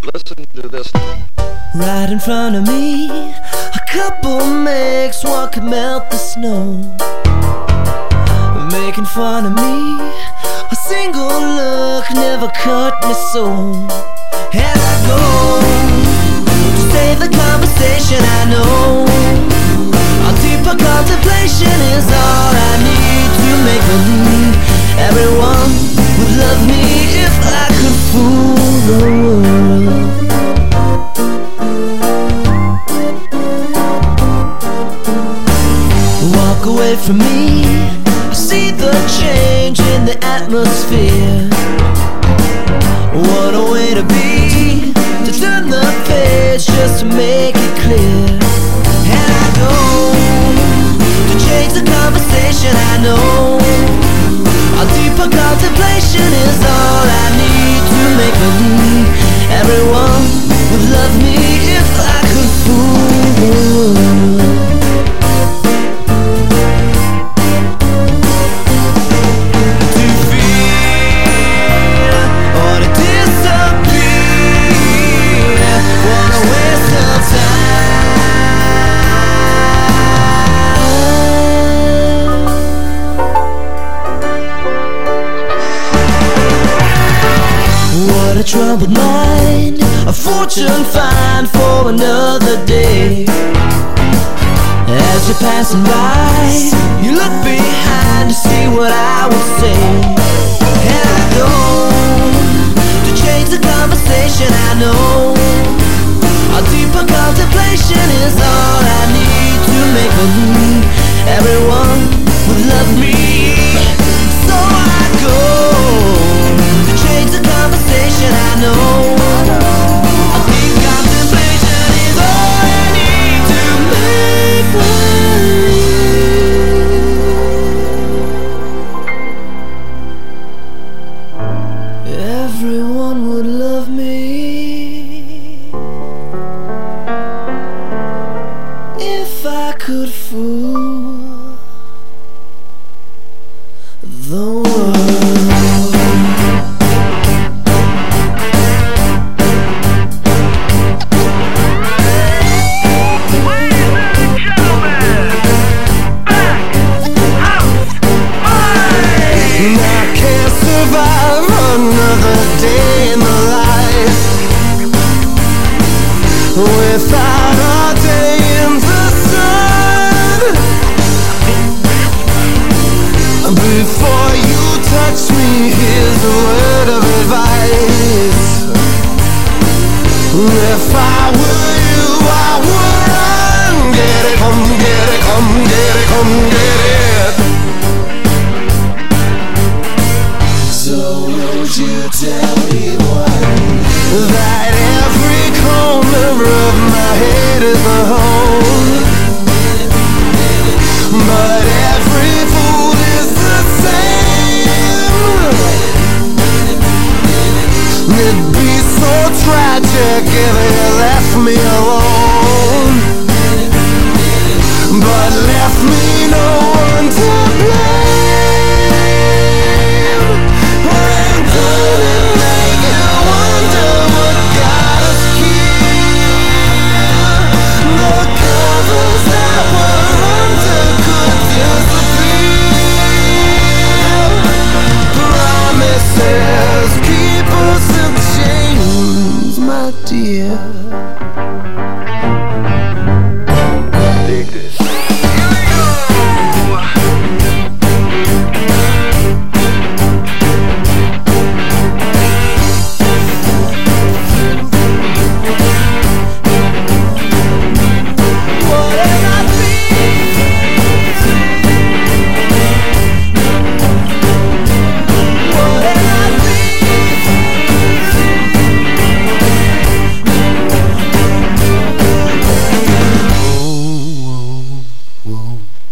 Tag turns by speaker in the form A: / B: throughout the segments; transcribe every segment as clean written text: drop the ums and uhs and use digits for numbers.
A: Listen to this.
B: Right in front of me, a couple makes one could melt the snow. Making fun of me, a single look never cut me so. And I go to save the conversation, I know. A deeper contemplation is all I need to make believe everyone would love me if I could fool the world. Walk away from me, I see the change in the atmosphere. What a way to be, to turn the page just to make it clear. And I go to change the conversation, I know. A deeper contemplation is all I need to make believe everyone would love me if I could fool the world. What a troubled mind, a fortune find for another day. As you're passing by, you look behind to see what I would say. And I go to change the conversation, I know. A deeper contemplation is all I need to make believe everyone would love me. So I go to change the conversation, I know. A deep contemplation is all I need to make believe everyone would love me if I could fool the world.
C: Without a day in the sun, before you touch me, here's a word of advice. If I were you, I would run. Get it, come get it, come get it, come get it. So won't you tell me why that every corner of my head is a home, but every fool is the same. It'd be so tragic if you left me alone, but left me no one to blame. When did it make you wonder what got us here? The covers that were under could disappear. Promises keep us in chains, my dear. Dig this.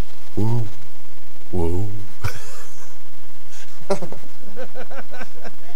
C: Whoa.